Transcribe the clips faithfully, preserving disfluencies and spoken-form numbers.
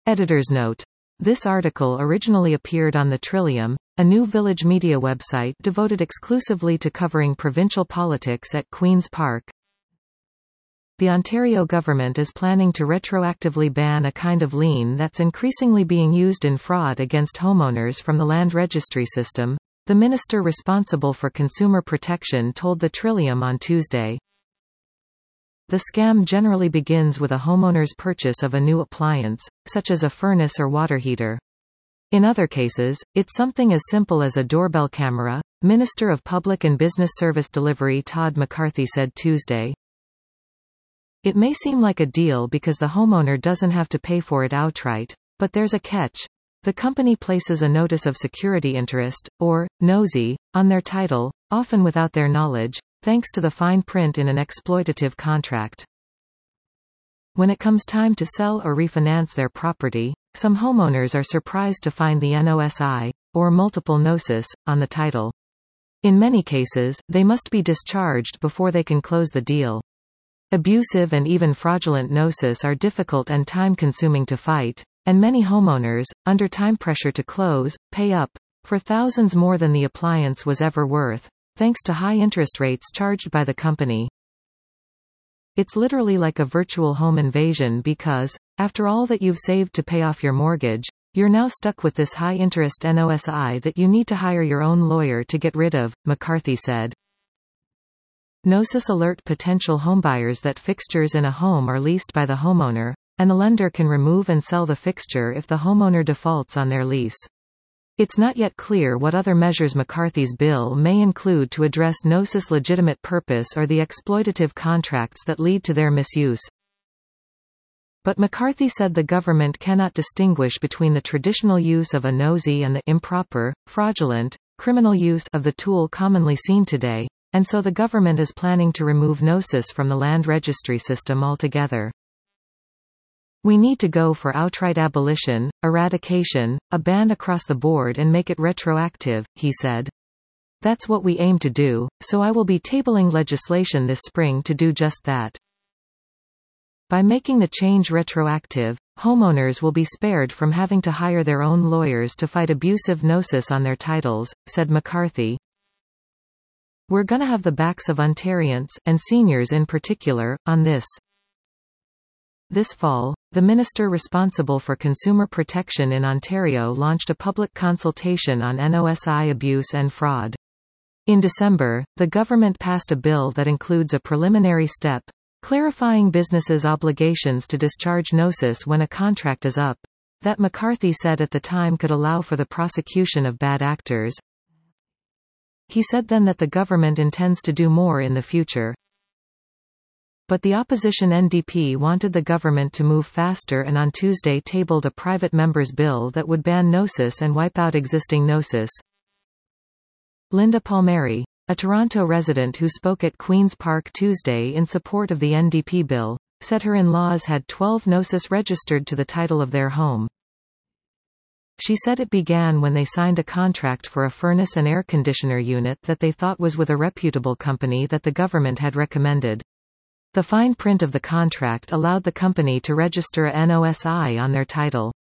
Editor's note. This article originally appeared on the Trillium, a new village media website devoted exclusively to covering provincial politics at Queen's Park. The Ontario government is planning to retroactively ban a kind of lien that's increasingly being used in fraud against homeowners from the land registry system, the minister responsible for consumer protection told the Trillium on Tuesday. The scam generally begins with a homeowner's purchase of a new appliance, such as a furnace or water heater. In other cases, it's something as simple as a doorbell camera, Minister of Public and Business Service Delivery Todd McCarthy said Tuesday. It may seem like a deal because the homeowner doesn't have to pay for it outright, but there's a catch. The company places a notice of security interest, or nosy, on their title, often without their knowledge, thanks to the fine print in an exploitative contract. When it comes time to sell or refinance their property, some homeowners are surprised to find the N O S I, or multiple gnosis, on the title. In many cases, they must be discharged before they can close the deal. Abusive and even fraudulent gnosis are difficult and time-consuming to fight, and many homeowners, under time pressure to close, pay up for thousands more than the appliance was ever worth, thanks to high interest rates charged by the company. It's literally like a virtual home invasion because, after all that you've saved to pay off your mortgage, you're now stuck with this high-interest N O S I that you need to hire your own lawyer to get rid of, McCarthy said. Gnosis alert potential homebuyers that fixtures in a home are leased by the homeowner, and the lender can remove and sell the fixture if the homeowner defaults on their lease. It's not yet clear what other measures McCarthy's bill may include to address gnosis' legitimate purpose or the exploitative contracts that lead to their misuse. But McCarthy said the government cannot distinguish between the traditional use of a nosy and the improper, fraudulent, criminal use of the tool commonly seen today, and so the government is planning to remove gnosis from the land registry system altogether. We need to go for outright abolition, eradication, a ban across the board and make it retroactive, he said. That's what we aim to do, so I will be tabling legislation this spring to do just that. By making the change retroactive, homeowners will be spared from having to hire their own lawyers to fight abusive gnosis on their titles, said McCarthy. We're gonna have the backs of Ontarians, and seniors in particular, on this. This fall, the minister responsible for consumer protection in Ontario launched a public consultation on N O S I abuse and fraud. In December, the government passed a bill that includes a preliminary step, clarifying businesses' obligations to discharge gnosis when a contract is up, that McCarthy said at the time could allow for the prosecution of bad actors. He said then that the government intends to do more in the future. But the opposition N D P wanted the government to move faster and on Tuesday tabled a private member's bill that would ban gnosis and wipe out existing gnosis. Linda Palmieri, a Toronto resident who spoke at Queen's Park Tuesday in support of the N D P bill, said her in-laws had twelve gnosis registered to the title of their home. She said it began when they signed a contract for a furnace and air conditioner unit that they thought was with a reputable company that the government had recommended. The fine print of the contract allowed the company to register a N O S I on their title.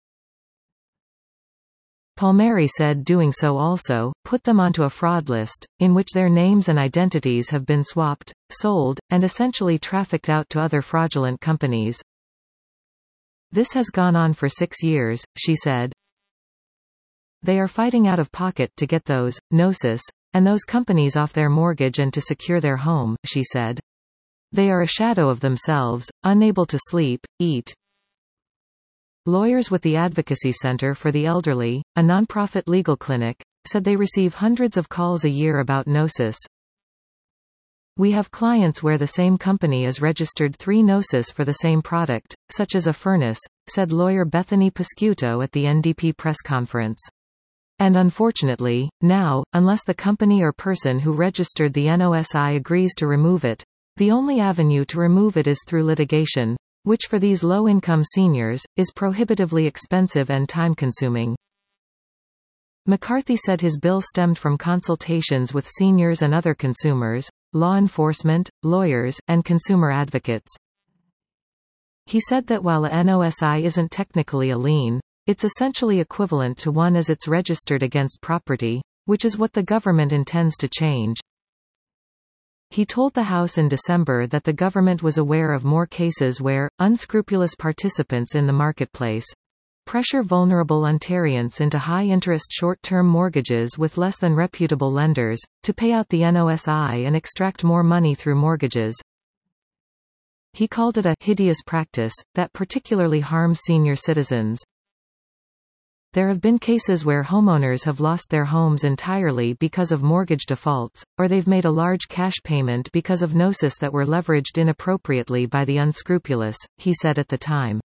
Palmieri said doing so also put them onto a fraud list, in which their names and identities have been swapped, sold, and essentially trafficked out to other fraudulent companies. This has gone on for six years, she said. They are fighting out of pocket to get those, gnosis, and those companies off their mortgage and to secure their home, she said. They are a shadow of themselves, unable to sleep, eat. Lawyers with the Advocacy Center for the Elderly, a nonprofit legal clinic, said they receive hundreds of calls a year about gnosis. We have clients where the same company is registered three gnosis for the same product, such as a furnace, said lawyer Bethany Pascuto at the N D P press conference. And unfortunately, now, unless the company or person who registered the N O S I agrees to remove it, the only avenue to remove it is through litigation, which for these low-income seniors, is prohibitively expensive and time-consuming. McCarthy said his bill stemmed from consultations with seniors and other consumers, law enforcement, lawyers, and consumer advocates. He said that while a N O S I isn't technically a lien, it's essentially equivalent to one as it's registered against property, which is what the government intends to change. He told the House in December that the government was aware of more cases where unscrupulous participants in the marketplace pressure vulnerable Ontarians into high-interest short-term mortgages with less than reputable lenders, to pay out the N O S I and extract more money through mortgages. He called it a hideous practice that particularly harms senior citizens. There have been cases where homeowners have lost their homes entirely because of mortgage defaults, or they've made a large cash payment because of notices that were leveraged inappropriately by the unscrupulous, he said at the time.